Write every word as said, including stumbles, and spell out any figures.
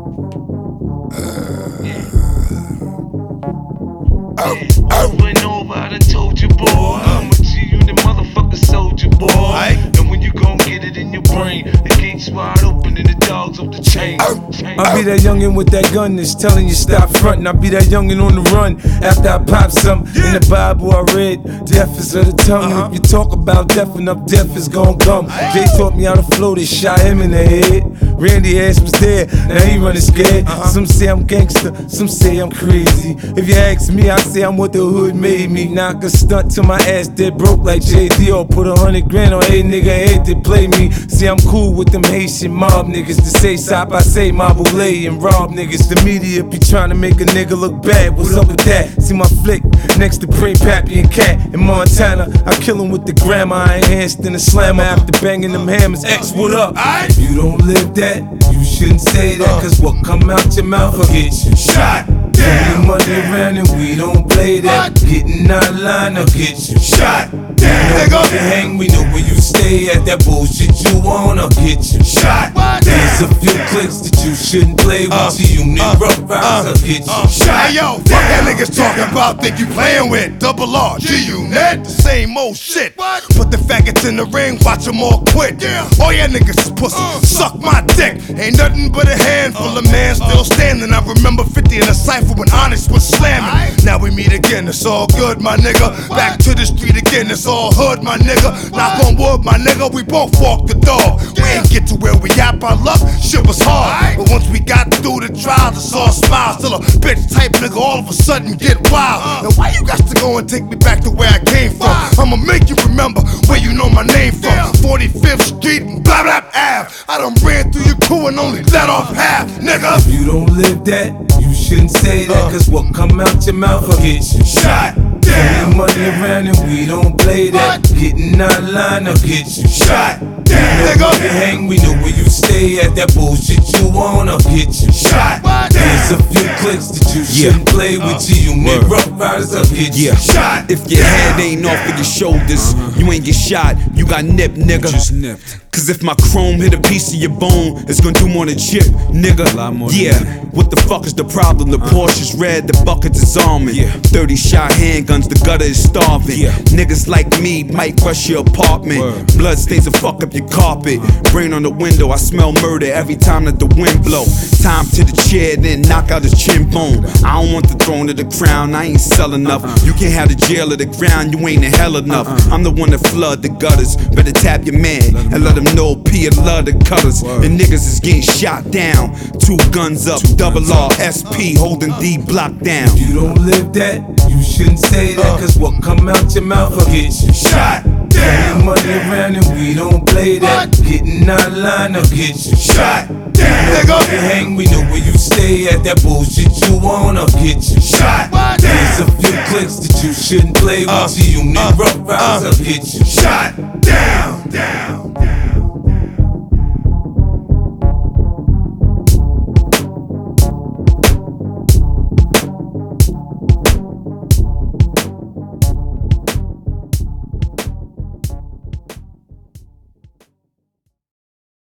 Over and over, I done told you, boy. I'ma G you the motherfucking soldier, boy. And when you gon' get it in your brain, the gates wide open and the dogs off the chain. I'll be that youngin' with that gun that's telling you stop frontin'. I'll be that youngin' on the run after I pop something. In the Bible I read, death is of the tongue. And if you talk about death, enough death is gon' come. Jay taught me how to flow, they shot him in the head. Randy ass was there, now he running scared. Some say I'm gangster, some say I'm crazy. If you ask me, I say I'm what the hood made me. Knock a stunt till my ass dead broke like J D. Or put a hundred grand on a nigga head to play me. See, I'm cool with them Haitian mob niggas. To say sop, I say Mabule and rob niggas. The media be trying to make a nigga look bad. What's up with that? See my flick next to Pray Pappy and Cat in Montana. I kill him with the grandma, I enhanced in the slammer after banging them hammers. X, what up? If you don't live that, you shouldn't say that. Cause what come out your mouth will get you shot. Turn your money around and we don't play that. Getting out of line, I'll get you shot. Damn, nigga, you hang, we know where you stay at. That bullshit you want, I'll get you shot. There's a few clicks that you shouldn't play with. Uh, you need uh, rough riders, I'll get you uh, shot. Hey yo, fuck that niggas talking about, think you playing with Double R, G-Unit, the same old shit. What? Put the faggots in the ring, watch them all quit. Yeah. All y'all niggas is pussy, uh, suck my dick. Ain't nothing but a handful uh, of man still standing. I remember fifty in a cypher when Honest was slamming. Right. Now we meet again, it's all good, my nigga. What? Back to the street again, it's all hood, my nigga. What? Knock on wood, my nigga, we both walk the dog. Yeah. We ain't get to where we at by luck, shit was hard. Right. But once we got through the trials, it's all smiles. Still a bitch type nigga, all of a sudden get wild. Uh. Now why you got to go and take me back to where I came from? Why? I'ma make you remember where you know my name from. Yeah. forty-fifth Street and blah blah Ave. I done ran through your crew and only let off half, nigga. If you don't live that, you shouldn't say that. Uh. Cause what come out your mouth will get you shot. Turn your money around and we don't play that. What? Getting out of line, I'll get you shot. Damn, nigga, you hang, we know where you stay at. That bullshit you want, I'll get you shot. What? There's a few clicks that you yeah. shouldn't play with. Uh, you need rough riders, I'll get yeah. you shot. If your Damn. head ain't off of your shoulders, uh-huh. you ain't get shot, you got nipped, nigga. Just nipped. Cause if my chrome hit a piece of your bone, it's gonna do more than chip, nigga. Yeah, what the fuck is the problem? The uh-huh. Porsche's red, the buckets is arming. Yeah. thirty shot handguns, the gutter is starving. Yeah. Niggas like me might rush your apartment. Word. Blood stains will fuck up your carpet. Uh-huh. Brain on the window, I smell murder every time that the wind blow. Time to the chair, then knock out his chin bone. I don't want the throne or the crown, I ain't sell enough. Uh-uh. You can't have the jail or the ground, you ain't in hell enough. Uh-uh. I'm the one that flood the gutters. Better tap your man let and let him know P and love the colors. Word. And niggas is getting shot down. Two guns up, Two double guns R, up. S P holding D block down. If you don't live that, you shouldn't say that. Uh. Cause what come out your mouth will get you shot. Turn your money around and we don't play that. What? Getting out of line, I'll get you shot. Damn, nigga, you hang, we know where you stay at. That bullshit you want, I'll get you shot. What? There's a few clicks that you shouldn't play with. Uh, you need uh, rough riders, uh, I'll get you shot. Down, down, down.